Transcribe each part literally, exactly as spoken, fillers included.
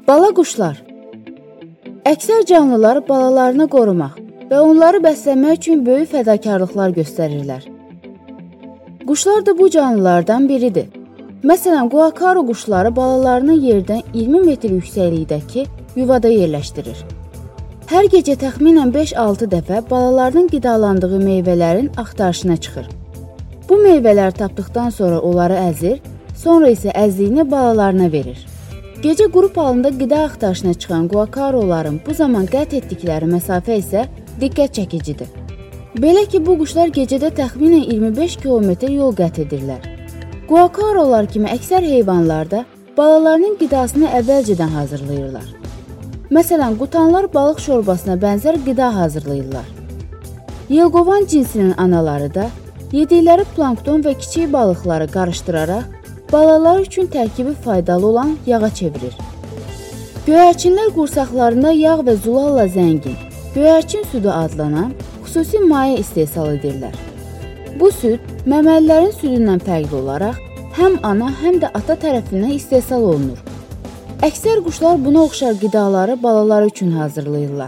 Bala quşlar. Əksər canlılar balalarını qorumaq və onları bəsləmək üçün böyük fədakarlıqlar göstərirlər. Quşlar da bu canlılardan biridir. Məsələn, quakaro quşları balalarını yerdən iyirmi metr yüksəklikdəki yuvada yerləşdirir. Hər gecə təxminən beş-altı dəfə balalarının qidalandığı meyvələrin axtarışına çıxır. Bu meyvələr tapdıqdan sonra onları əzir, sonra isə əzdiyini balalarına verir. Gecə qrup halında qida axtarışına çıxan quakaroların bu zaman qət etdikləri məsafə isə diqqət çəkicidir. Belə ki, bu quşlar gecədə təxminən iyirmi beş kilometr yol qət edirlər. Quakarolar kimi əksər heyvanlar da balalarının qidasını əvvəlcədən hazırlayırlar. Məsələn, qutanlar balıq şorbasına bənzər qida hazırlayırlar. Yelqovan cinsinin anaları da yedikləri plankton və kiçik balıqları qarışdıraraq balalar üçün tərkibi faydalı olan yağa çevirir. Göyərçinlər qursaqlarında yağ və zulalla zəngin, göyərçin südü adlanan xüsusi maye istehsal edirlər. Bu süd məməlilərin südündən fərqli olaraq həm ana, həm də ata tərəfindən istehsal olunur. Əksər quşlar buna oxşar qidaları balaları üçün hazırlayırlar.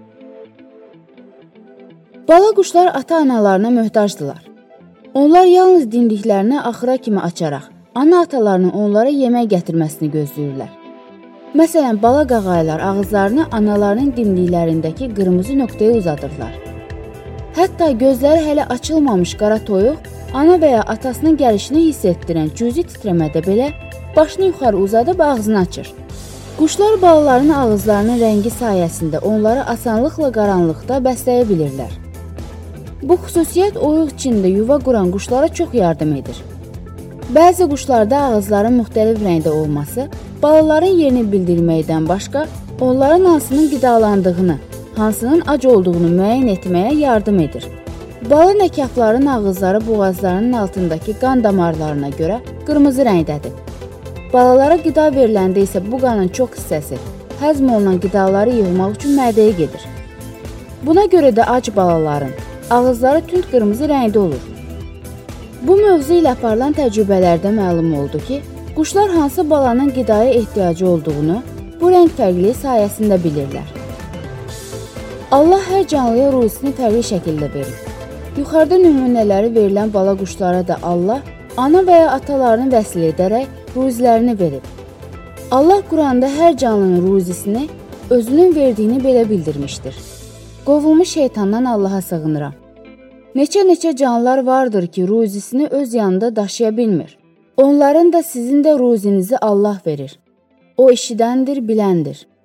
Bala quşlar ata-analarına möhtacdırlar. Onlar yalnız dimdiklərini axıra kimi açaraq, ana-atalarının onlara yemək gətirməsini gözləyirlər. Məsələn, bala qağaylar ağızlarını analarının dimdiklərindəki qırmızı nöqtəyə uzadırlar. Hətta gözləri hələ açılmamış qara toyuq, ana və ya atasının gəlişini hiss etdirən cüzi titrəmədə belə başını yuxarı uzadıb ağzını açır. Quşlar balaların ağızlarının rəngi sayəsində onları asanlıqla qaranlıqda bəsləyə bilirlər. Bu xüsusiyyət oyuq içində yuva quran quşlara çox yardım edir. Bəzi quşlarda ağızların müxtəlif rəngdə olması balaların yerini bildirməkdən başqa, onların hansının qidalandığını, hansının ac olduğunu müəyyən etməyə yardım edir. Bala nəkafların ağızları boğazlarının altındakı qan damarlarına görə qırmızı rəngdədir. Balalara qida veriləndə isə bu qanın çox hissəsi həzm olunan qidaları yığmaq üçün mədəyə gedir. Buna görə də ac balaların ağızları tünd qırmızı rəngdə olur. Bu mövzu ilə aparılan təcrübələrdə məlum oldu ki, quşlar hansı balanın qidaya ehtiyacı olduğunu bu rəng fərqliyi sayəsində bilirlər. Allah hər canlıya ruzisini fərqli şəkildə verir. Yuxarıda nümunələri verilən bala quşlara da Allah ana və ya atalarını vəsil edərək ruzilərini verir. Allah Quranda hər canlının ruzisini özünün verdiyini belə bildirmişdir. Qovulmuş şeytandan Allaha sığınıram. Neçə-neçə canlılar vardır ki, ruzisini öz yanında daşıya bilmir. Onların da sizin də ruzinizi Allah verir. O eşidəndir, biləndir.